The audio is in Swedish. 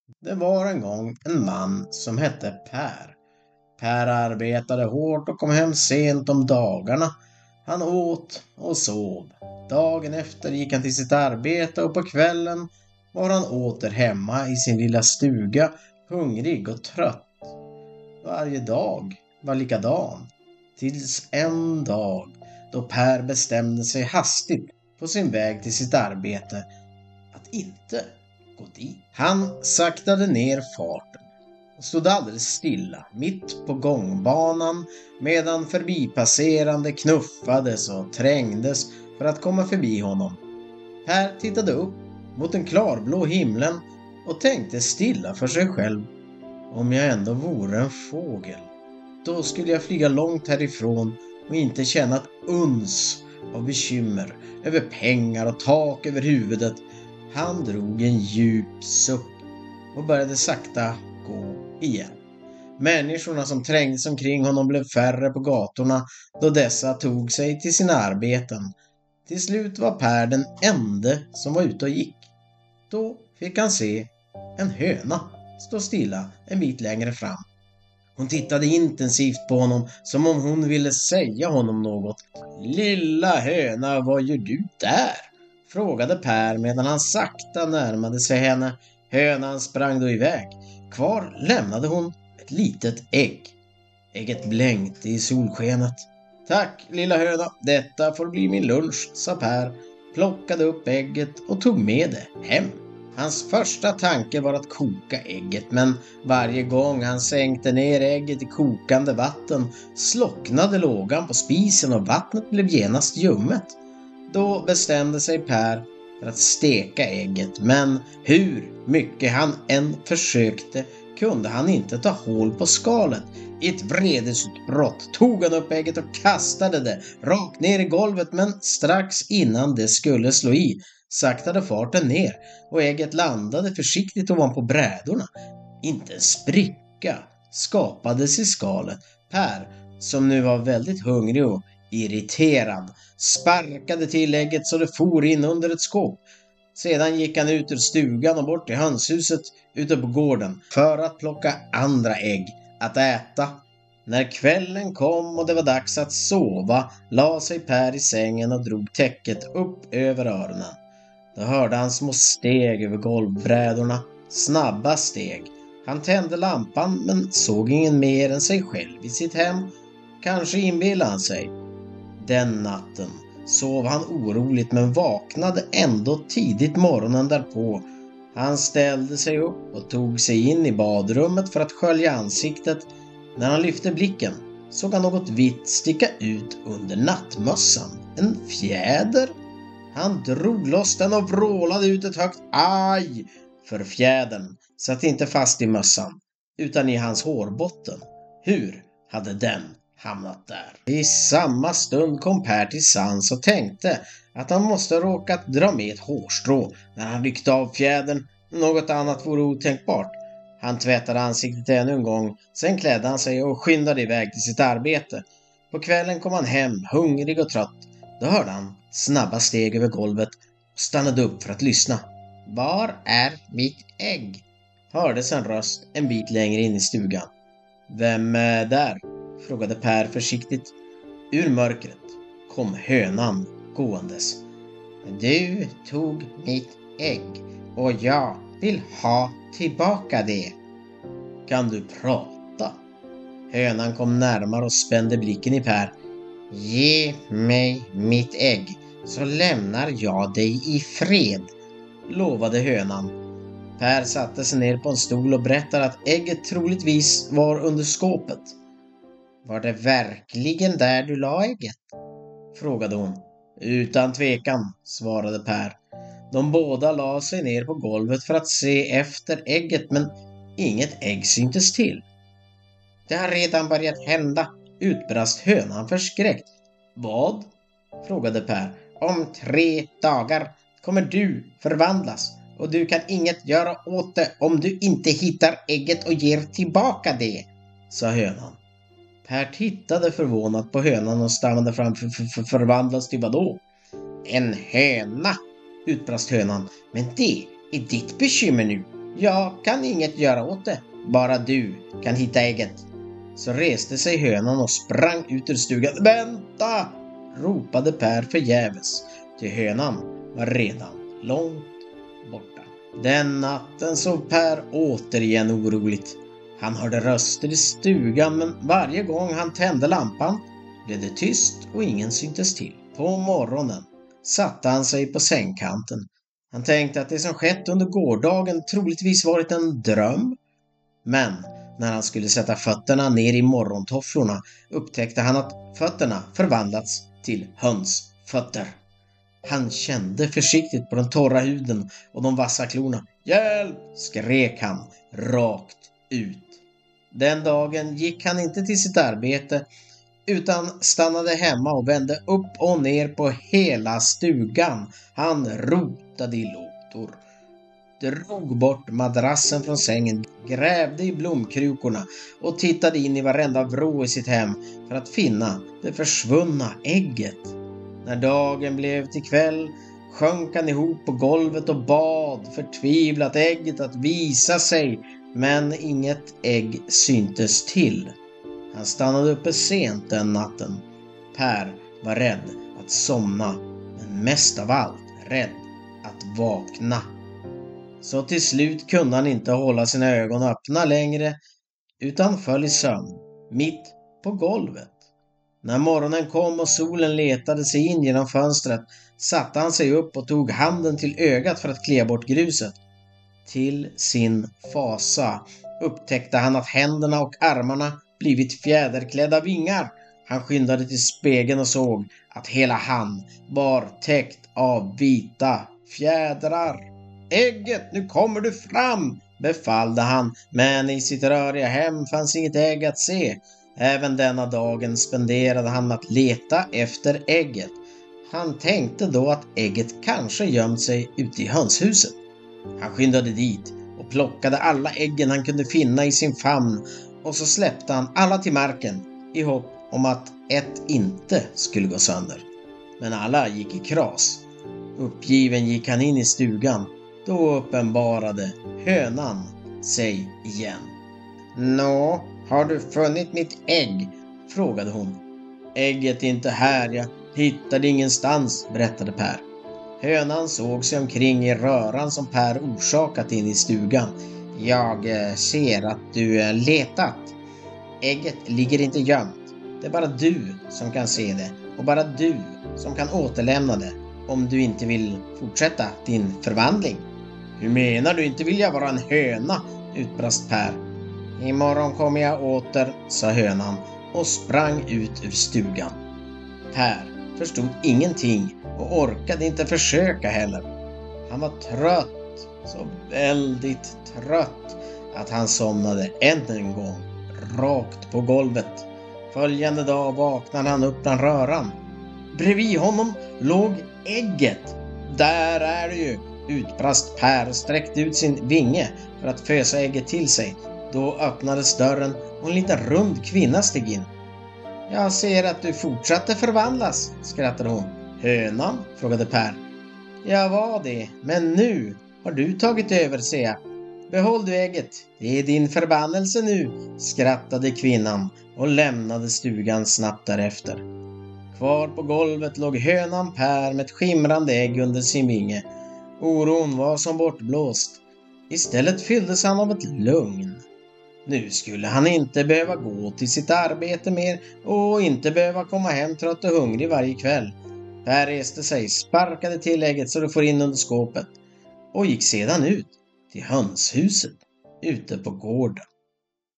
Det var en gång en man som hette Per. Per arbetade hårt och kom hem sent om dagarna. Han åt och sov. Dagen efter gick han till sitt arbete och på kvällen var han åter hemma i sin lilla stuga, hungrig och trött. Varje dag var likadan. Tills en dag då Per bestämde sig hastigt på sin väg till sitt arbete att inte gå dit. Han saktade ner farten och stod alldeles stilla mitt på gångbanan medan förbipasserande knuffades och trängdes för att komma förbi honom. Per tittade upp mot den klarblå himlen och tänkte stilla för sig själv: om jag ändå vore en fågel, då skulle jag flyga långt härifrån och inte känna ett uns av bekymmer över pengar och tak över huvudet. Han drog en djup suck och började sakta gå igen. Människorna som trängdes omkring honom blev färre på gatorna då dessa tog sig till sina arbeten. Till slut var Per den ende som var ute och gick. Då fick han se en höna stå stilla en bit längre fram. Hon tittade intensivt på honom som om hon ville säga honom något. Lilla höna, vad gör du där? Frågade Per medan han sakta närmade sig henne. Hönan sprang då iväg. Kvar lämnade hon ett litet ägg. Ägget blänkte i solskenet. Tack lilla höna, detta får bli min lunch, sa Per, plockade upp ägget och tog med det hem. Hans första tanke var att koka ägget, men varje gång han sänkte ner ägget i kokande vatten slocknade lågan på spisen och vattnet blev genast ljummet. Då bestämde sig Per för att steka ägget, men hur mycket han än försökte kunde han inte ta hål på skalet. I ett vredesutbrott tog han upp ägget och kastade det rakt ner i golvet, men strax innan det skulle slå i saktade farten ner och ägget landade försiktigt ovanpå brädorna. Inte en spricka skapades i skalet. Per, som nu var väldigt hungrig och irriterad, sparkade till ägget så det for in under ett skåp. Sedan gick han ut ur stugan och bort till hönshuset ute på gården för att plocka andra ägg att äta. När kvällen kom och det var dags att sova la sig Per i sängen och drog täcket upp över öronen. Då hörde han små steg över golvbrädorna, snabba steg. Han tände lampan men såg ingen mer än sig själv i sitt hem. Kanske inbillade han sig. Den natten sov han oroligt men vaknade ändå tidigt morgonen därpå. Han ställde sig upp och tog sig in i badrummet för att skölja ansiktet. När han lyfte blicken såg han något vitt sticka ut under nattmössan. En fjäder. Han drog loss den och vrålade ut ett högt aj, för fjädern satt inte fast i mössan utan i hans hårbotten. Hur hade den hamnat där? I samma stund kom Per till sans och tänkte att han måste råkat dra med ett hårstrå när han ryckte av fjädern. Något annat vore otänkbart. Han tvättade ansiktet ännu en gång, sen klädde han sig och skyndade iväg till sitt arbete. På kvällen kom han hem, hungrig och trött. Då hörde han snabba steg över golvet och stannade upp för att lyssna. Var är mitt ägg? Hördes en röst en bit längre in i stugan. Vem är där? Frågade Per försiktigt. Ur mörkret kom hönan gåendes. Du tog mitt ägg och jag vill ha tillbaka det. Kan du prata? Hönan kom närmare och spände blicken i Per. Ge mig mitt ägg så lämnar jag dig i fred, lovade hönan. Per satte sig ner på en stol och berättade att ägget troligtvis var under skåpet. Var det verkligen där du la ägget? Frågade hon. Utan tvekan, svarade Per. De båda la sig ner på golvet för att se efter ägget, men inget ägg syntes till. Det har redan börjat hända, utbrast hönan förskräckt. Vad? Frågade Per. Om 3 dagar kommer du förvandlas och du kan inget göra åt det om du inte hittar ägget och ger tillbaka det, sa hönan. Per tittade förvånat på hönan och stammade fram. Förvandlas till vad då? En höna, utbrast hönan. Men det är ditt bekymmer nu. Jag kan inget göra åt det, bara du kan hitta ägget. Så reste sig hönan och sprang ut ur stugan. Vänta! Ropade Per förgäves, till hönan var redan långt borta. Den natten sov Per återigen oroligt. Han hörde röster i stugan, men varje gång han tände lampan blev det tyst och ingen syntes till. På morgonen satte han sig på sängkanten. Han tänkte att det som skett under gårdagen troligtvis varit en dröm. Men när han skulle sätta fötterna ner i morgontofflorna upptäckte han att fötterna förvandlats till hönsfötter. Han kände försiktigt på den torra huden och de vassa klorna. Hjälp! Skrek han rakt ut. Den dagen gick han inte till sitt arbete utan stannade hemma och vände upp och ner på hela stugan. Han rotade i lådor, drog bort madrassen från sängen, grävde i blomkrukorna och tittade in i varenda vrå i sitt hem för att finna det försvunna ägget. När dagen blev till kväll sjönk han ihop på golvet och bad förtvivlat ägget att visa sig, men inget ägg syntes till. Han stannade uppe sent den natten. Per var rädd att somna, men mest av allt rädd att vakna. Så till slut kunde han inte hålla sina ögon öppna längre utan föll i sömn mitt på golvet. När morgonen kom och solen letade sig in genom fönstret satte han sig upp och tog handen till ögat för att klia bort gruset. Till sin fasa upptäckte han att händerna och armarna blivit fjäderklädda vingar. Han skyndade till spegeln och såg att hela han var täckt av vita fjädrar. Ägget, nu kommer du fram, befallde han, men i sitt röriga hem fanns inget ägg att se. Även denna dagen spenderade han med att leta efter ägget. Han tänkte då att ägget kanske gömt sig ute i hönshuset. Han skyndade dit och plockade alla äggen han kunde finna i sin famn och så släppte han alla till marken i hopp om att ett inte skulle gå sönder. Men alla gick i kras. Uppgiven gick han in i stugan. Då uppenbarade hönan sig igen. Nå, har du funnit mitt ägg? Frågade hon. Ägget är inte här, jag hittade ingenstans, berättade Per. Hönan såg sig omkring i röran som Per orsakat in i stugan. Jag ser att du letat. Ägget ligger inte gömt. Det är bara du som kan se det och bara du som kan återlämna det om du inte vill fortsätta din förvandling. Hur menar du, inte vill jag vara en höna? Utbrast Per. Imorgon kommer jag åter, sa hönan och sprang ut ur stugan. Per förstod ingenting och orkade inte försöka heller. Han var trött, så väldigt trött att han somnade än en gång rakt på golvet. Följande dag vaknade han upp bland röran. Bredvid honom låg ägget. Där är det ju, utbrast Per och sträckte ut sin vinge för att fösa ägget till sig. Då öppnades dörren och en liten rund kvinna steg in. Jag ser att du fortsatte förvandlas, skrattade hon. Hönan? Frågade Per. Jag var det, men nu har du tagit över, ser jag. Behåll du ägget, det är din förbannelse nu, skrattade kvinnan och lämnade stugan snabbt därefter. Kvar på golvet låg hönan Per med ett skimrande ägg under sin vinge. Oron var som bortblåst. Istället fylldes han av ett lugn. Nu skulle han inte behöva gå till sitt arbete mer och inte behöva komma hem trött och hungrig varje kväll. Per reste sig, sparkade till ägget så det får in under skåpet och gick sedan ut till hönshuset ute på gården.